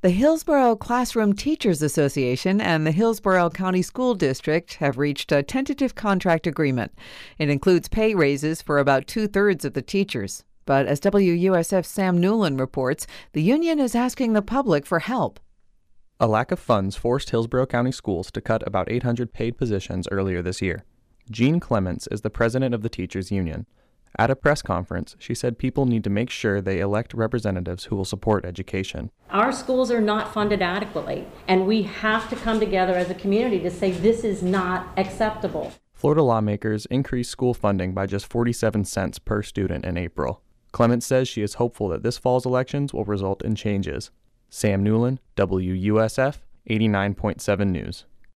The Hillsborough Classroom Teachers Association and the Hillsborough County School District have reached a tentative contract agreement. It includes pay raises for about two-thirds of the teachers. But as WUSF's Sam Newland reports, the union is asking the public for help. A lack of funds forced Hillsborough County Schools to cut about 800 paid positions earlier this year. Jean Clements is the president of the teachers union. At a press conference, she said people need to make sure they elect representatives who will support education. Our schools are not funded adequately, and we have to come together as a community to say this is not acceptable. Florida lawmakers increased school funding by just 47 cents per student in April. Clements says she is hopeful that this fall's elections will result in changes. Sam Newland, WUSF, 89.7 News.